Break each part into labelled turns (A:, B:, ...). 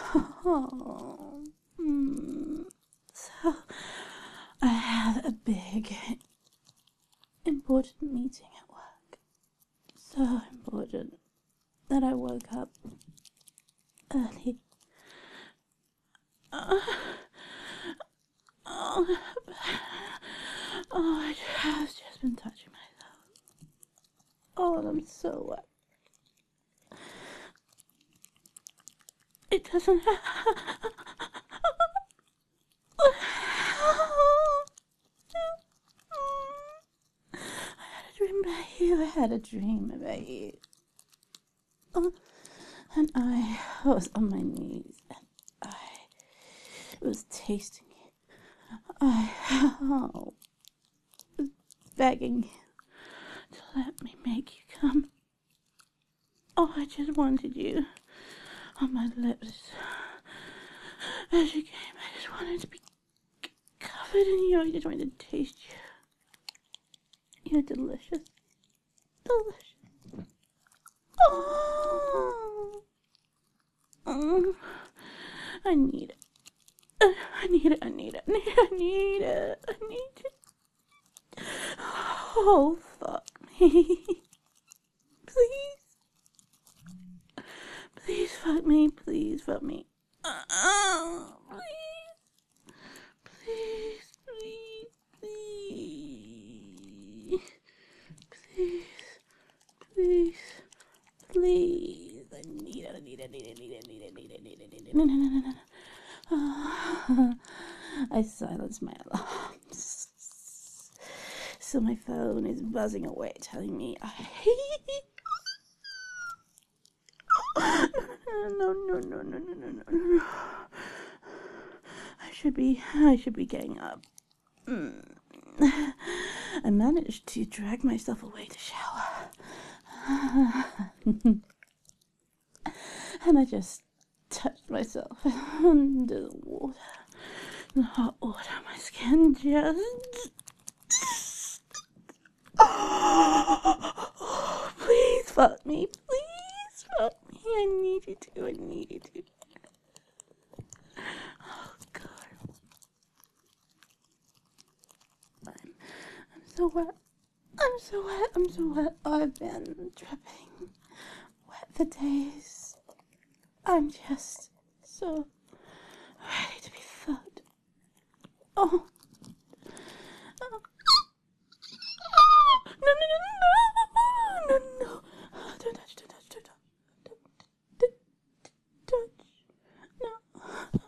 A: Oh, so I had a big, important meeting at work. So important that I woke up early. I have just been touching myself. Oh, and I'm so wet. It doesn't I had a dream about you. I had a dream about you. And I was on my knees and I was tasting you. I was begging you to let me make you come. Oh, I just wanted you on my lips. As you came, I just wanted to be covered in you. I just wanted to taste you. You're delicious. Delicious. Oh. I need it. I need it. Oh, fuck me. Please. Please fuck me. Please fuck me. Please. Please. I need it. No. I silenced my alarms. So my phone is buzzing away, telling me I hate. No. I should be getting up. I managed to drag myself away to shower. And I just touched myself under the water. The hot water on my skin just... Oh, please fuck me. Please fuck me. I need you to. Oh, God. I'm so wet. I've been dripping wet for days. I'm just so ready to be fucked. Oh. No. Don't touch. No.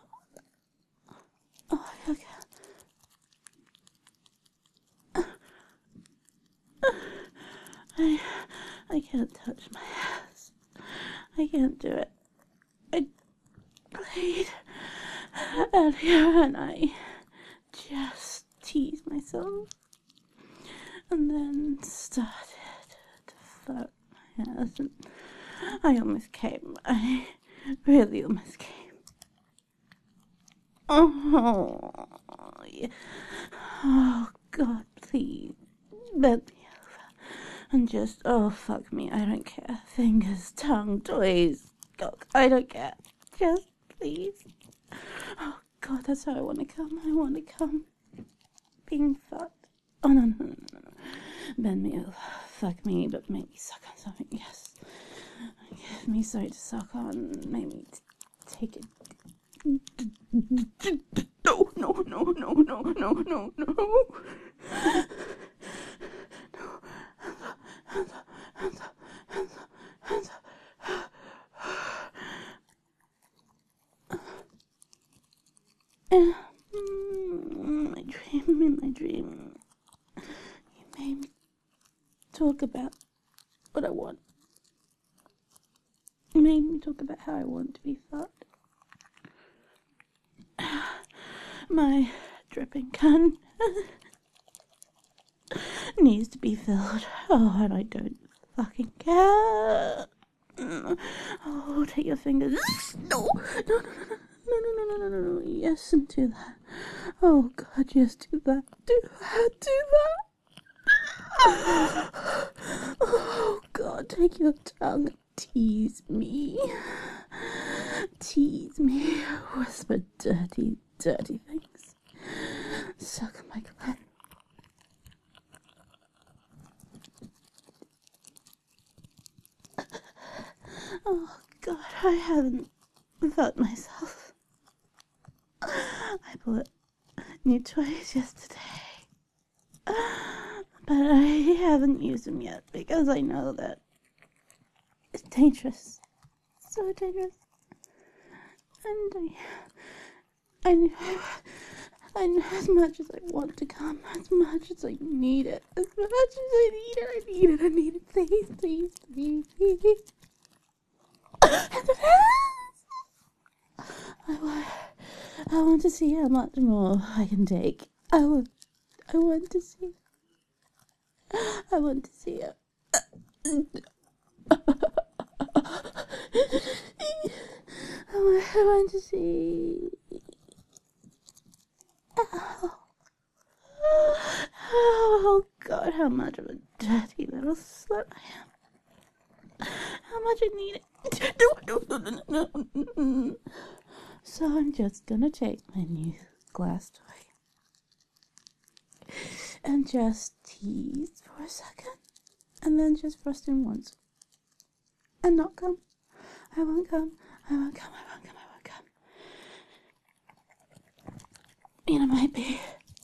A: Oh, okay. I can't touch my ass. I can't do it. I played earlier and I just teased myself and then started to fuck my ass and I almost came. I really almost came. Oh, yeah. Oh, God, please. Bend me over. And just, oh, fuck me. I don't care. Fingers, tongue, toys, cock. I don't care. Just, please. Oh, God, that's how I want to come. I want to come. Being fucked. Oh, no. Bend me over. Fuck me, but make me suck on something. Yes. Give me something to suck on. Make me take it. No. In my dream, you made me talk about what I want. You made me talk about how I want to be fucked. My dripping cunt needs to be filled. Oh, and I don't fucking care. Oh, take your fingers. No. Yes, and do that. Oh, God, yes, do that. Do that. Oh, God, take your tongue. Tease me. tease me, whisper dirty, dirty things, suck my clit. Oh God, I haven't felt myself. I bought new toys yesterday, but I haven't used them yet because I know that it's dangerous. So dangerous. And I know as much as I want to come, as much as I need it, as much as I need it, please, please, please, please. I want to see how much more I can take. I want to see. I want to see it. I want to see. Oh God, how much of a dirty little slut I am. How much I need it. So I'm just gonna take my new glass toy and just tease for a second, and then just thrust in once, and not come. I won't come. I won't come. I won't come. I won't come. And I might be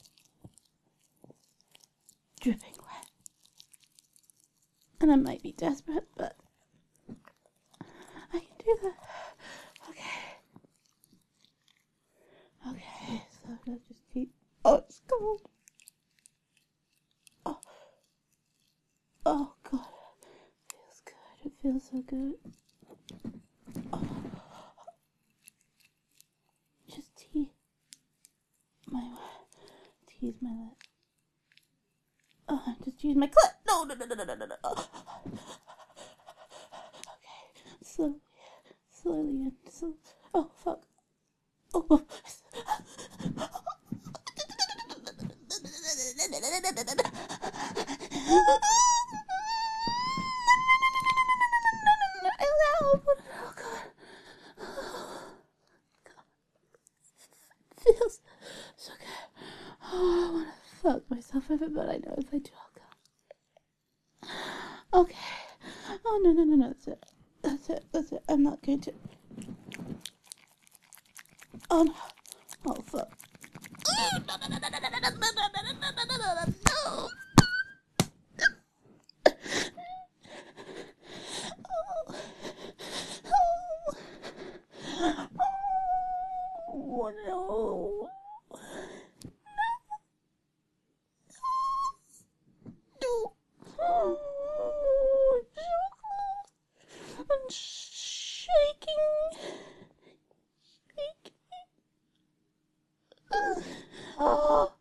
A: dripping wet, and I might be desperate, but I can do that. Okay, so let's just keep. Oh, it's cold. Oh God, it feels good. It feels so good. Oh. Just tease my lip. Oh, just use my clit. No. Okay, slowly and so. Oh fuck. Oh. Oh God. Feels so good. Oh, I want to fuck myself over, but I know if I do, I'll go. Okay. Oh, no. That's it. I'm not going to. Oh, no. Oh, fuck. No. Oh, no. Oh, I'm shaking. Oh.